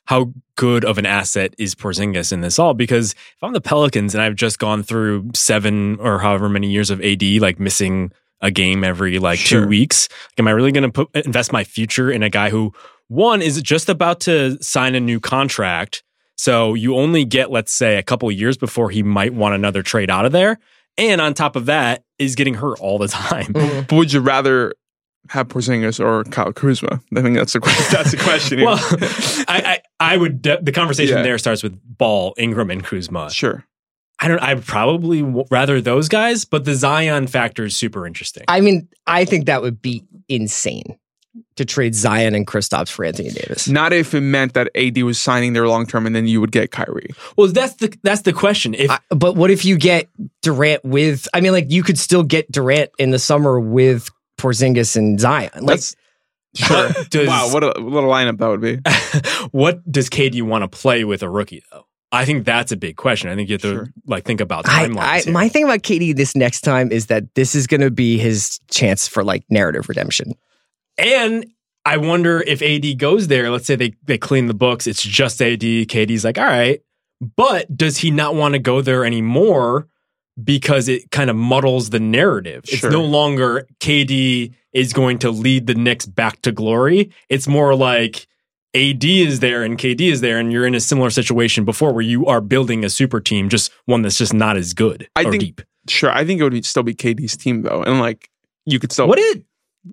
how good of an asset is Porzingis in this all? Because if I'm the Pelicans and I've just gone through seven or however many years of A D, like missing a game every like Sure. two weeks, like, am I really going to put invest my future in a guy who, one, is just about to sign a new contract? So you only get, let's say, a couple of years before he might want another trade out of there. And on top of that, is getting hurt all the time. But would you rather have Porzingis or Kyle Kuzma? I think that's the question. That's the question. Well, I, I, I would. De- the conversation Yeah. there starts with Ball, Ingram, and Kuzma. Sure. I don't. I would probably w- rather those guys, but the Zion factor is super interesting. I mean, I think that would be insane to trade Zion and Kristaps for Anthony Davis. Not if it meant that A D was signing there long term and then you would get Kyrie. Well, that's the that's the question. If I, but what if you get Durant with? I mean, like you could still get Durant in the summer with Porzingis and Zion. Like, That's sure. does- wow, what a little lineup that would be. what does K D want to play with a rookie though? I think that's a big question. I think you have to Sure. like think about I, timelines. I, here. my thing about K D this next time is that this is going to be his chance for like narrative redemption. And I wonder if A D goes there. Let's say they they clean the books. It's just A D. K D's like, all right, but does he not want to go there anymore because it kind of muddles the narrative? It's Sure. no longer K D is going to lead the Knicks back to glory. It's more like A D is there and K D is there, and you're in a similar situation before where you are building a super team, just one that's just not as good I or think- deep. Sure. I think it would be, still be K D's team though. And like you could still What it?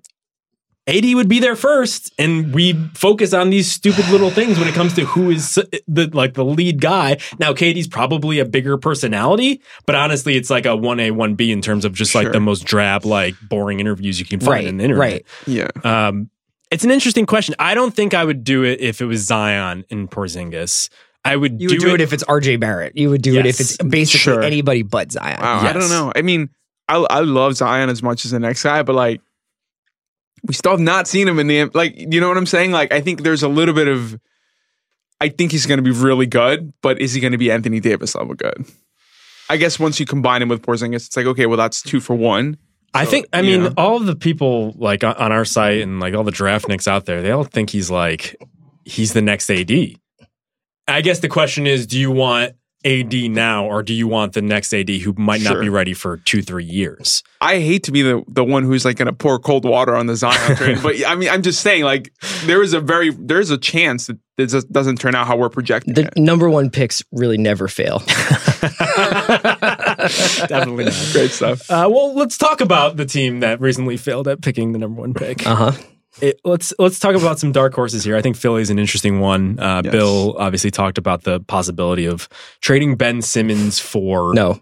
A D would be there first, and we focus on these stupid little things when it comes to who is the like the lead guy. Now, K D's probably a bigger personality, but honestly, it's like a one A, one B in terms of just like Sure. the most drab, like boring interviews you can find Right, in the internet. right. Yeah. Um, it's an interesting question. I don't think I would do it if it was Zion and Porzingis. I would You do, would do it, if it's R J Barrett. You would do it if Yes. it's basically Sure. anybody but Zion. Wow, I Yes. don't know. I mean, I I love Zion as much as the next guy, but like we still have not seen him in the like. You know what I'm saying? Like I think there's a little bit of. I think he's going to be really good, but is he going to be Anthony Davis level good? I guess once you combine him with Porzingis, it's like okay, well that's two for one. I So, think, I you mean, know. all of the people like on on our site and like all the draft nicks out there, they all think he's like, he's the next A D. I guess the question is, do you want A D now or do you want the next A D who might not Sure. be ready for two, three years? I hate to be the, the one who's like going to pour cold water on the Zion trade, but I mean, I'm just saying, like, there is a very, there's a chance that it just doesn't turn out how we're projecting The it. number one picks really never fail. Definitely not. Great stuff. Uh, well, let's talk about the team that recently failed at picking the number one pick. Uh huh. It, let's let's talk about some dark horses here. I think Philly's an interesting one. Uh, Yes. Bill obviously talked about the possibility of trading Ben Simmons for No.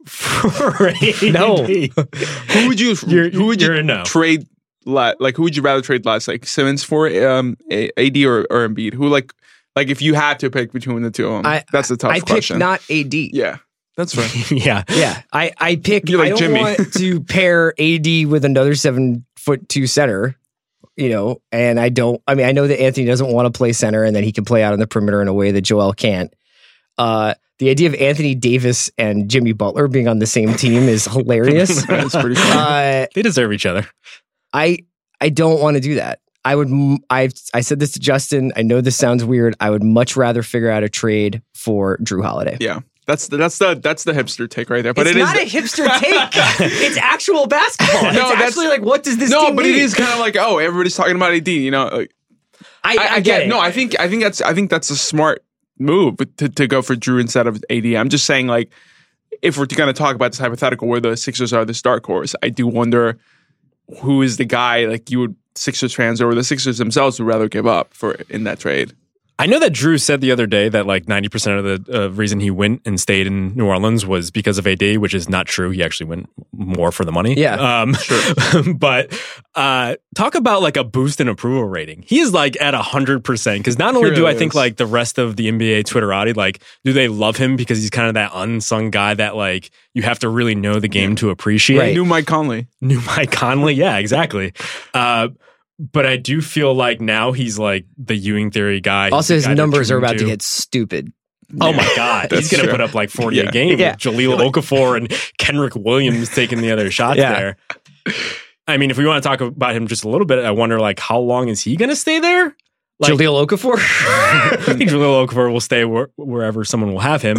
for A D. No. Who would you, You're- who would you're you a no. trade? la- Like, who would you rather trade last? Like Simmons for um, A- AD or, or Embiid? Who like, like if you had to pick between the two of them, I, that's a tough I question. picked not A D. yeah, that's right. yeah. Yeah, I, I pick. You're like I don't Jimmy. want to pair A D with another seven foot two center, you know. And I don't. I mean, I know that Anthony doesn't want to play center, and that he can play out on the perimeter in a way that Joel can't. Uh, the idea of Anthony Davis and Jimmy Butler being on the same team is hilarious. That's pretty funny. uh, They deserve each other. I I don't want to do that. I would. I I said this to Justin. I know this sounds weird. I would much rather figure out a trade for Drew Holiday. Yeah, that's the that's the that's the hipster take right there. But it's it is not a hipster take. It's actual basketball. No, it's that's- actually like, what does this no, team but need? it is kind of like oh, everybody's talking about A D. You know, like, I, I, I, get it. No, I think I think that's I think that's a smart move to to go for Drew instead of A D. I'm just saying like if we're going to talk about this hypothetical where the Sixers are the dark horse, I do wonder who is the guy like you would Sixers fans or the Sixers themselves would rather give up for in that trade. I know that Drew said the other day that like ninety percent of the uh, reason he went and stayed in New Orleans was because of A D, which is not true. He actually went more for the money. Yeah, um, sure. But uh, talk about like a boost in approval rating. He is like at one hundred percent because not only He do really I think is. like the rest of the N B A Twitterati, like do they love him because he's kind of that unsung guy that like you have to really know the game to appreciate. Right. New Mike Conley. New Mike Conley. Yeah, exactly. Uh, but I do feel like now he's like the Ewing theory guy. Also, He's his the guy they're numbers are tuning about to get stupid. Oh my God. He's That's going to true. put up like forty a Yeah. game Yeah. with Jahlil Okafor and Kenrick Williams taking the other shots Yeah. there. I mean, if we want to talk about him just a little bit, I wonder like how long is he going to stay there? Like, Jahlil Okafor? I think Jahlil Okafor will stay where, wherever someone will have him.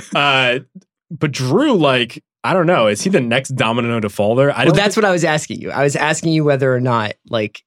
Uh, but Drew, like, I don't know. Is he the next domino to fall there? I Well, don't that's think- what I was asking you. I was asking you whether or not, like,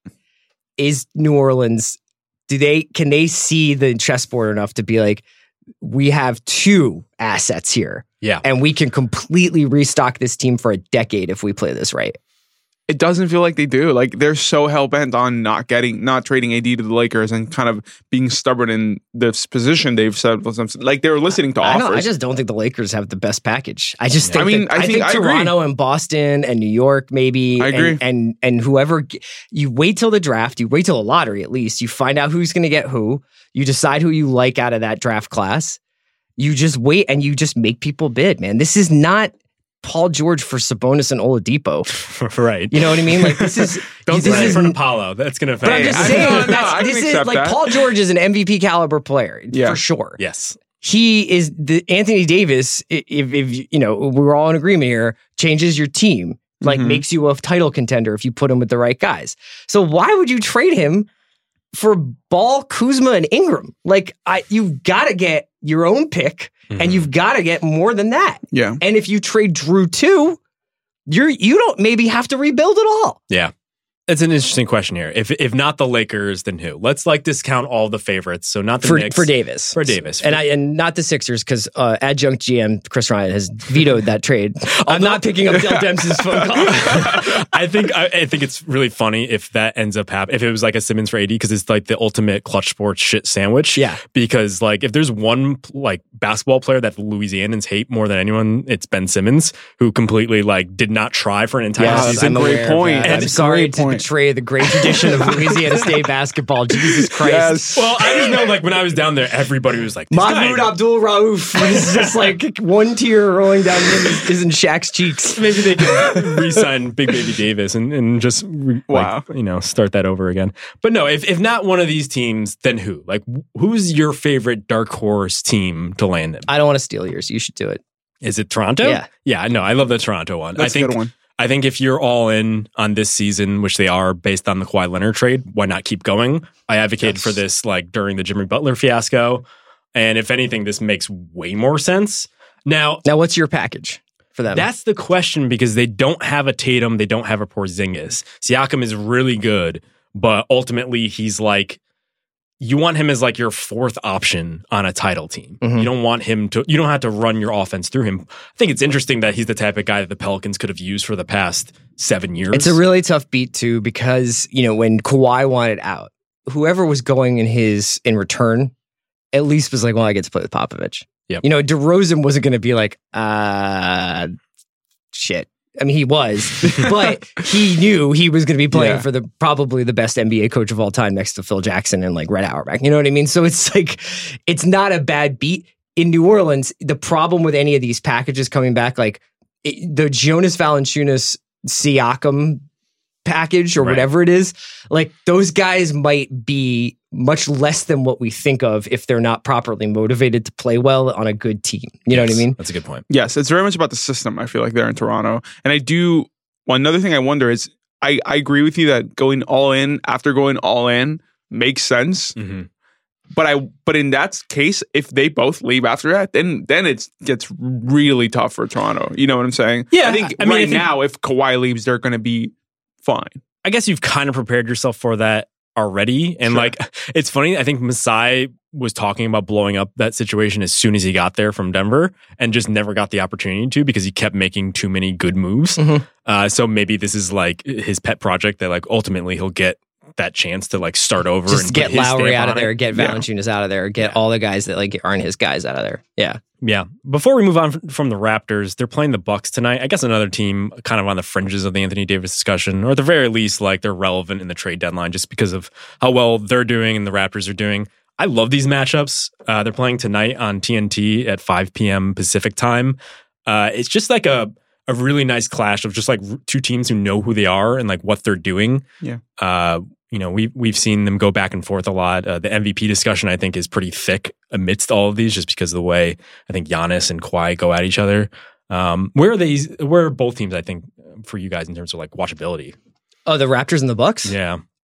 is New Orleans, do they, can they see the chessboard enough to be like, we have two assets here. Yeah. And we can completely restock this team for a decade if we play this right. It doesn't feel like they do. Like they're so hell bent on not getting, not trading A D to the Lakers and kind of being stubborn in this position they've said. Like they're listening to I, offers. don't, I just don't think the Lakers have the best package. I just Yeah. think I mean, that- I I think- think, I agree. Toronto and Boston and New York maybe. I agree. And, and and whoever you wait till the draft, you wait till the lottery at least. You find out who's going to get who. You decide who you like out of that draft class. You just wait and you just make people bid, man. This is not Paul George for Sabonis and Oladipo. right. You know what I mean? Like this is Don't this say it is in front of Paulo. That's going to But I'm affect. just I- saying, no, no, that's, I can this is accept like that. Paul George is an M V P caliber player Yeah. for sure. Yes. He is the Anthony Davis. i- If, if you know, we're all in agreement here, changes your team, like Mhm. makes you a title contender if you put him with the right guys. So why would you trade him for Ball, Kuzma, and Ingram? Like, I you've got to get your own pick, Mhm. and you've got to get more than that. yeah. And if you trade Drew too, you're you don't maybe have to rebuild at all. Yeah. It's an interesting question here. If if not the Lakers, then who? Let's like discount all the favorites. So not the For, Knicks. for Davis. For Davis. And I and not the Sixers because uh, adjunct G M Chris Ryan has vetoed that trade. I'm not picking up Del Dempsey's phone call. I think I, I think it's really funny if that ends up happening. If it was like a Simmons for A D, because it's like the ultimate clutch sports shit sandwich. Yeah. Because like if there's one like basketball player that the Louisianans hate more than anyone, it's Ben Simmons, who completely like did not try for an entire Yes, season. I'm a great aware of point. that. And I'm it's a sorry great to point. betray the great tradition of Louisiana State basketball. Jesus Christ. Yes. Well, I just know like when I was down there, everybody was like, this Mahmoud guy- Abdul Rauf is just like one tear rolling down his, is in Shaq's cheeks. Maybe they can re-sign Big Baby Davis and, and just re- Wow. like, you know, start that over again. But no, if if not one of these teams, then who? Like, wh- who's your favorite dark horse team to land in? I don't want to steal yours. You should do it. Is it Toronto? Yeah. yeah. No, I love the Toronto one. That's I think a good one. I think if you're all in on this season, which they are based on the Kawhi Leonard trade, why not keep going? I advocated Yes. for this like during the Jimmy Butler fiasco, and if anything, this makes way more sense now. Now, what's your package for them? That's the question because they don't have a Tatum, they don't have a Porzingis. Siakam is really good, but ultimately he's like, you want him as like your fourth option on a title team. Mhm. You don't want him to, you don't have to run your offense through him. I think it's interesting that he's the type of guy that the Pelicans could have used for the past seven years. It's a really tough beat too because you know when Kawhi wanted out, whoever was going in his in return, at least was like, well, I get to play with Popovich. Yep. You know, DeRozan wasn't going to be like, uh, shit. I mean, he was, but he knew he was going to be playing Yeah. for the probably the best N B A coach of all time, next to Phil Jackson and like Red Auerbach. You know what I mean? So it's like, it's not a bad beat. In New Orleans, the problem with any of these packages coming back, like it, the Jonas Valanciunas Siakam package or Right. whatever it is, like those guys might be much less than what we think of if they're not properly motivated to play well on a good team. You know what I Yes, mean? That's a good point. Yes, it's very much about the system. I feel like they're in Toronto. And I do, well, another thing I wonder is I, I agree with you that going all in after going all in makes sense. Mm-hmm. But I but in that case, if they both leave after that, then then it gets really tough for Toronto. You know what I'm saying? Yeah, I think I mean, right I think- now, if Kawhi leaves, they're going to be fine. I guess you've kind of prepared yourself for that already. And Sure. like, it's funny. I think Masai was talking about blowing up that situation as soon as he got there from Denver and just never got the opportunity to because he kept making too many good moves. Mhm. Uh, so maybe this is like his pet project that like ultimately he'll get that chance to like start over Just and get put his Lowry stamp out of on there, it. get Yeah. Valanciunas out of there, get Yeah. all the guys that like aren't his guys out of there. Yeah. Yeah. Before we move on f- from the Raptors, they're playing the Bucks tonight. I guess another team kind of on the fringes of the Anthony Davis discussion, or at the very least, like they're relevant in the trade deadline just because of how well they're doing and the Raptors are doing. I love these matchups. Uh, they're playing tonight on T N T at five p.m. Pacific time. Uh, it's just like a a really nice clash of just like r- two teams who know who they are and like what they're doing. Yeah. Uh, you know, we've we've seen them go back and forth a lot. Uh, the M V P discussion, I think, is pretty thick amidst all of these, just because of the way I think Giannis and Kawhi go at each other. Um, where are these? Where are both teams? I think for you guys in terms of like watchability. Oh, the Raptors and the Bucks? Yeah,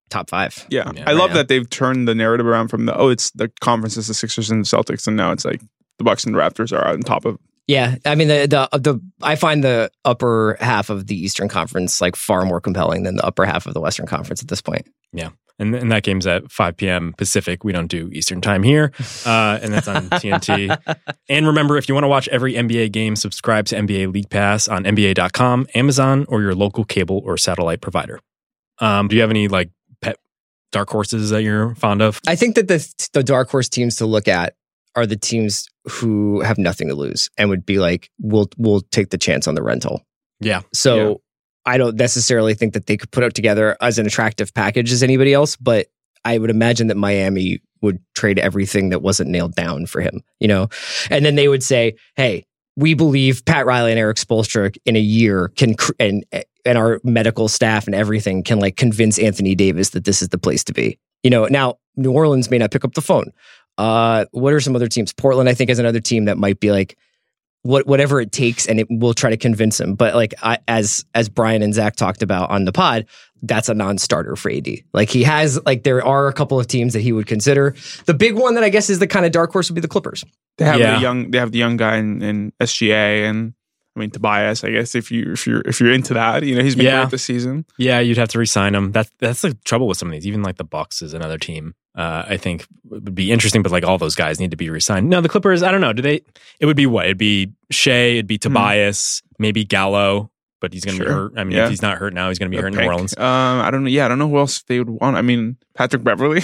top five. Yeah, Yeah, I right love now. that they've turned the narrative around from the oh, it's the conference is the Sixers and the Celtics, and now it's like the Bucks and the Raptors are on top of. Yeah, I mean the the the I find the upper half of the Eastern Conference like far more compelling than the upper half of the Western Conference at this point. Yeah. And, and that game's at five p.m. Pacific. We don't do Eastern time here. Uh, and that's on T N T. And remember, if you want to watch every N B A game, subscribe to N B A League Pass on N B A dot com, Amazon, or your local cable or satellite provider. Um, do you have any like pet dark horses that you're fond of? I think that the the dark horse teams to look at are the teams who have nothing to lose and would be like, we'll we'll take the chance on the rental. Yeah. So Yeah. I don't necessarily think that they could put it together as an attractive package as anybody else, but I would imagine that Miami would trade everything that wasn't nailed down for him, you know? And then they would say, hey, we believe Pat Riley and Eric Spoelstra in a year can, cr- and and our medical staff and everything can like convince Anthony Davis that this is the place to be. You know, now New Orleans may not pick up the phone. Uh, what are some other teams? Portland, I think, is another team that might be like, What, whatever it takes, and it will try to convince him. But like I, as as Brian and Zach talked about on the pod, that's a non-starter for A D. Like he has, like there are a couple of teams that he would consider. The big one that I guess is the kind of dark horse would be the Clippers. They have Yeah. the young. They have the young guy in, in S G A, and I mean Tobias. I guess if you if you're if you're into that, you know he's been Yeah. great this season. Yeah, you'd have to re-sign him. That's that's the trouble with some of these. Even like the Bucks is another team. Uh, I think would be interesting, but like all those guys need to be re-signed. No, the Clippers. I don't know. Do they? It would be what? It'd be Shea. It'd be Tobias. Maybe Gallo. But he's going to Sure. be hurt. I mean, Yeah. if he's not hurt now, he's going to be hurt in New Pick. Orleans. Um, I don't know. Yeah, I don't know who else they would want. I mean, Patrick Beverly.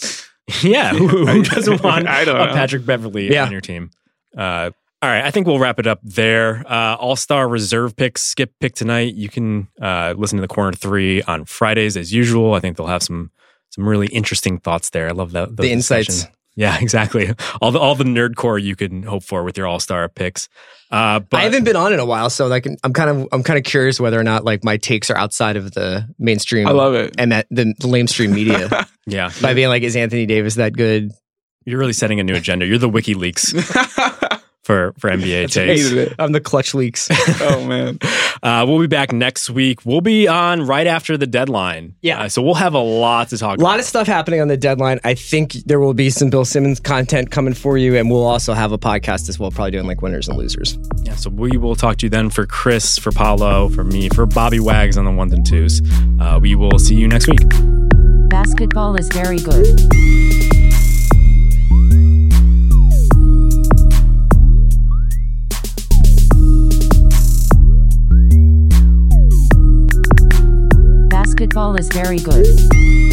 Yeah, who, who doesn't want I don't a know. Patrick Beverly Yeah. on your team? Uh, all right, I think we'll wrap it up there. Uh, All-Star reserve picks, skip pick tonight. You can uh, listen to the Corner Three on Fridays as usual. I think they'll have some some really interesting thoughts there. I love that. those The insights. discussions. Yeah, exactly. All the all the nerd core you can hope for with your All-Star picks. Uh, but I haven't been on in a while, so like I'm kind of I'm kind of curious whether or not like my takes are outside of the mainstream. I love it. and that the, the lamestream media yeah, by being like, is Anthony Davis that good? you're really setting a new agenda. You're the WikiLeaks for for N B A takes. Hated it. I'm the clutch leaks. Oh man. Uh, we'll be back next week. We'll be on right after the deadline. Yeah. Uh, so we'll have a lot to talk A lot of stuff happening on the deadline. I think there will be some Bill Simmons content coming for you, and we'll also have a podcast as well, probably doing like winners and losers. about. Yeah, so we will talk to you then. For Chris, for Paulo, for me, for Bobby Wags on the ones and twos. Uh, we will see you next week. Basketball is very good. Basketball is very good.